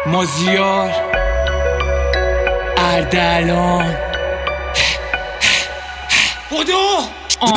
مازیار اردلان بودو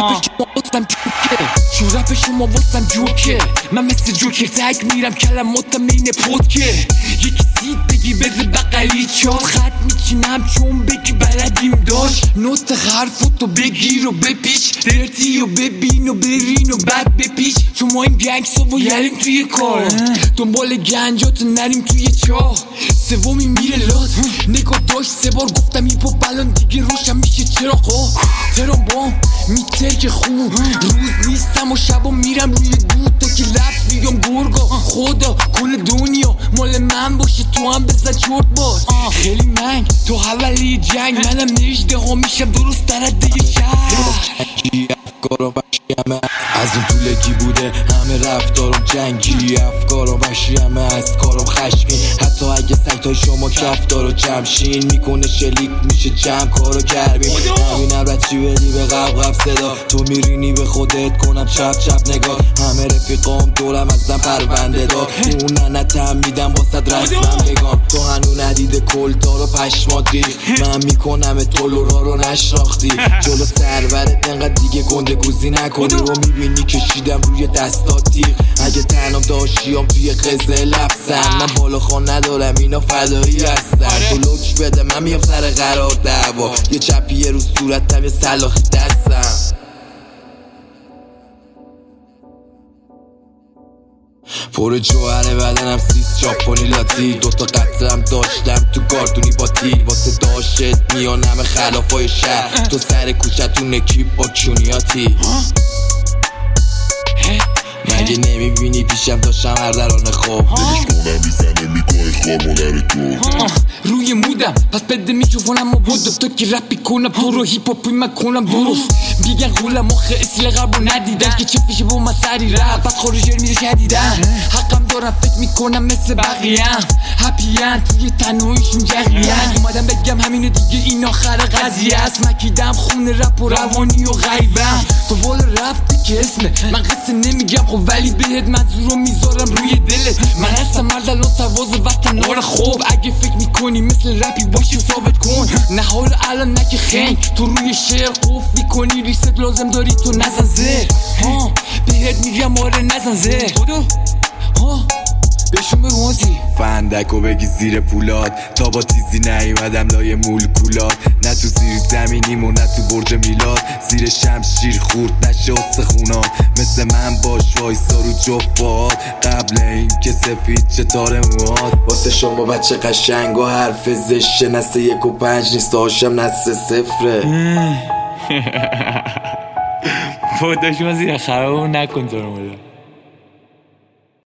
چون رپ شما واسم جوکه من مثل جوکر تک میرم کلماتم این پودکه یکی سید بگی بده بقلی چات خط میچینم چون بگی بلدیم داشت نوت حرفاتو بگیر و بپیچ درتی و ببین و برین و بعد بپیچ چون ما این گنگسا و یلیم توی کار دنبال گنجات نریم توی چاه سومی میره لات نگاه داشت 3 بار گفتم این پا بلان دیگه روشم میشه چراغا ترام بام میترک خوب روز نیستم و شبا میرم روی دود تا که لفظ میگم گرگا خدا کل دنیا مال من باشه تو هم بزن چرت باز خیلی منگ تو حولی جنگ منم نجده ها میشم درست در دیگه شهر افکارم وحشیمه از اون طولگی بوده همه رفتارم جنگی افکارم وحشیمه از کارم خشمین حتی اگه سکتای شما کفتار و جمشین میکنه شلیک میشه جمع کارو کربین همینم رچی بدی به قبقب صدا تو میرینی به خودت کنم چپ چپ نگاه همه رفیقام دورم ازم پرونده دار اون نتم میدم واسد رسمم بگم تو هنو ندیده کلتار و پشمات ریخ من میکنم تولورا رو نشناختی جلو سرورت انقدر دیگه گنده گوزی نکنی و میبینی کشیدم روی دستات تیغ اگه تنم داشتیم توی قزه لبسن من بالا خان ندارم اینا فدایی هستن تو لوچ بده من میام سر قرار دعوا یه چپیه رو صورتم یه سلاخی دستم پر جوهره بدنم سیس ژاپنی لاتی دوتا قطرم داشتم تو گاردونی با تیر واسه داشت میانم خلافای شهر تو سر کوچتون اکیپ با کیونیاتی مگه نمیبینی پیشم داشتم اردلان خوب دلش کنم میزنه میکنه خواب مادر تو روی مودم پس بده میکروفونم و بودم تو که رپی کنم تو رو هیپ هاپی من کنم درست بیگن غولم آخه اصل غرب رو ندیدن که چه پیشه با من سری رپ بعد خارجر میره شدیدن حقم دارم فکر میکنم مثل بقیه هپین توی تنهاییشون جغیین اومدم بگم همینه دیگه این آخر قضیه است مکیدم خون رپ و روانی و غیبم تو بالا رفتی که اسمه من قصه نمیگم خب ولی بهت منظور رو میذارم روی دلت من هستم اردلان سرباز وطن نار خوب اگه فکر میکنی مثل رپی باشی ثابت کن نه حال الان نه که خنگ تو روی شعر قفل کنی ریست لازم داری تو نزن زر بهت میگم آره نزن زر بهشون بگو مازی فندکو بگی زیر پولاد تا با تیزی نیومدم لای مولکولات نه تو زیر زمینیم و نه تو برج میلاد زیر شمشیر خورد نشه استخونات مثل من باش وایسا رو جفات قبل این که سفید چه تار موهات واسه شما بچه قشنگ و حرف زشه نسه 1 و 5 نیست هاشم نسه 0 پوداش مازی خرابو نکن تو رو